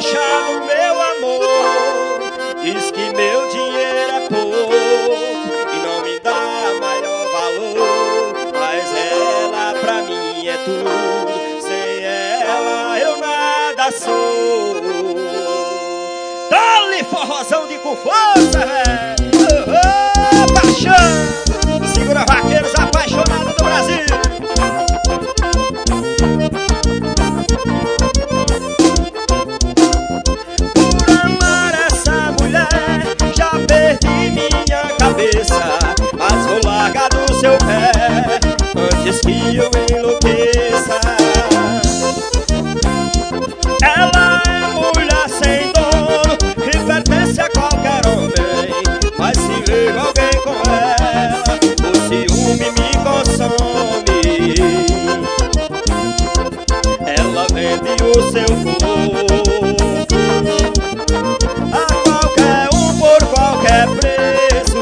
debochado, meu amor. Diz que meu dinheiro é pouco e não me dá maior valor. Mas ela pra mim é tudo, sem ela eu nada sou. Dá-lhe forrozão de com força, velho. Paixão! Segura vaqueiros apaixonados do Brasil. Por amar essa mulher já perdi minha cabeça, mas vou largar do seu pé antes que eu enlouqueça. Ela é mulher sem dono e pertence a qualquer homem, mas se vejo alguém com ela, o ciúme me consome. Ela vende o seu corpo a qualquer um por qualquer preço,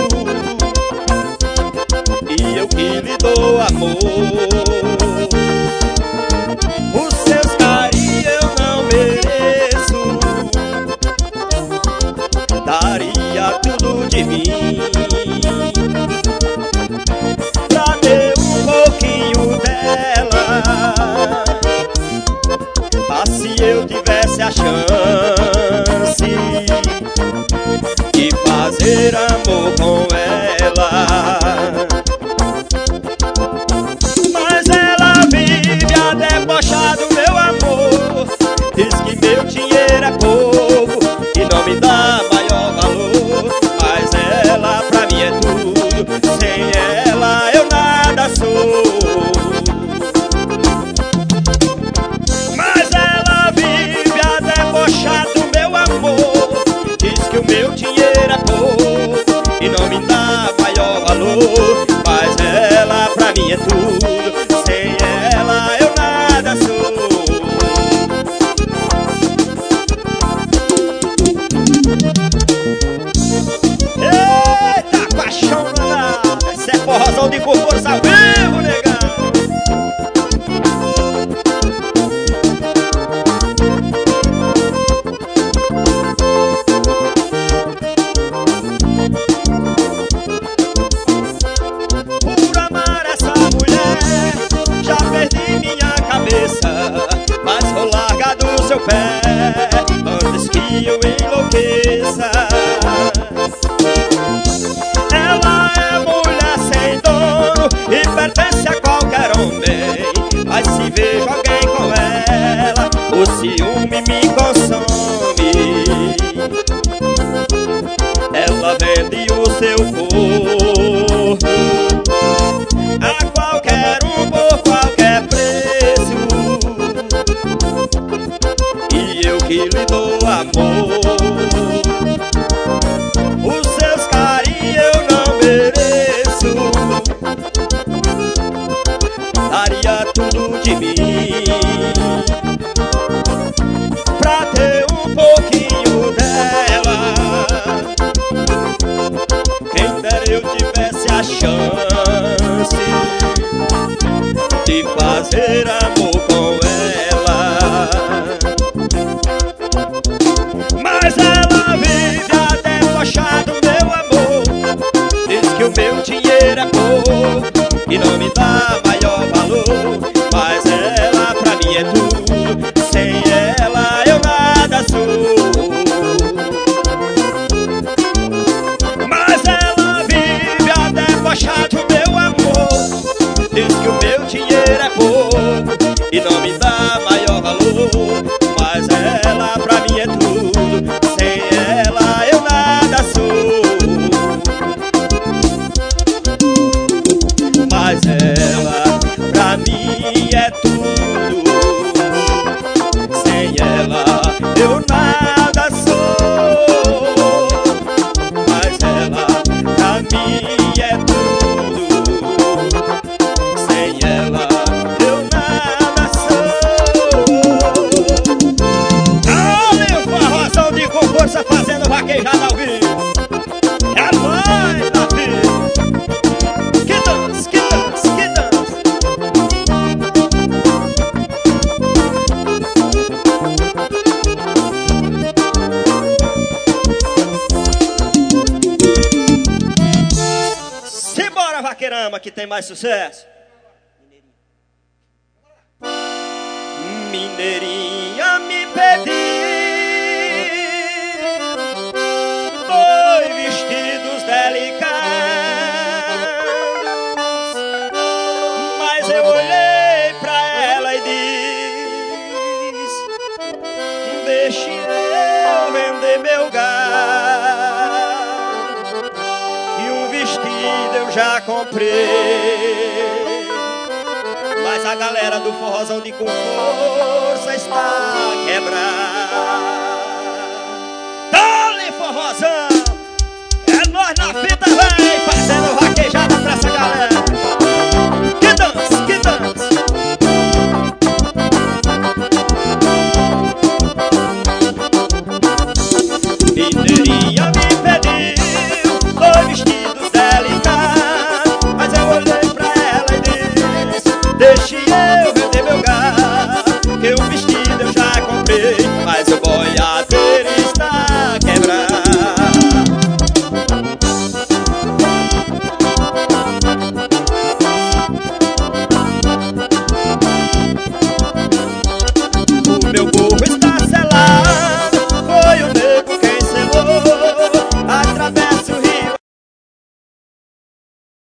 e eu que lhe dou amor. Os seus carinhos eu não mereço, daria tudo de mim pra ter um pouquinho dela. Ah, se eu tivesse a chance de fazer amor com ela, mas ela vive a debochar do meu amor. Diz que meu dinheiro é pouco e não me dá maior valor, mas ela pra mim é tudo, sem ela eu nada sou. Mas ela vive a debochar do meu amor. Diz que o meu dinheiro é pouco e não me dá maior valor, mas ela pra mim é tudo, sem ela eu nada sou. Eita, paixão danada, esse é forrozão de força ao vivo, negão. Por amar essa mulher já perdi minha cabeça, mas vou largar do seu pé antes que eu enlouqueça. Ela é mulher sem dono e pertence a qualquer homem, mas se vejo alguém com ela, o ciúme me consome. Ela vende o seu corpo a qualquer um por qualquer preço, e eu que lhe dou amor. Os seus carinhos eu não mereço, daria tudo de mim pra ter um pouquinho dela. Quem dera eu tivesse a chance de fazer amor com ela, mas ela vive a debochar do meu amor. Diz que o meu dinheiro é pouco e não me dá maior valor, mas ela pra mim é tudo, sem ela eu nada sou. Mas ela vive a debochar do meu amor. Diz que o meu dinheiro é pouco e não me dá maior valor, mas ela pra mim é tudo, sem ela eu nada sou. Mas ela pra mim é tudo, sem ela eu nada sou. Mas ela pra mim é tudo, sem ela eu nada sou. Olha o forrozão de com força fazendo vaquejada ao vivo. É nóis, meu filho. Que dança, que dança, que dança. chama que tem mais sucesso? Mineirinha me pediu 2 vestidos delicados, mas eu olhei pra ela e disse: deixe eu vender meu gado, que um vestido eu já comprei. Mas a galera do forrozão de com força está quebrada. Dale, forrozão! É nós na fita, véi, fazendo vaquejada pra essa galera.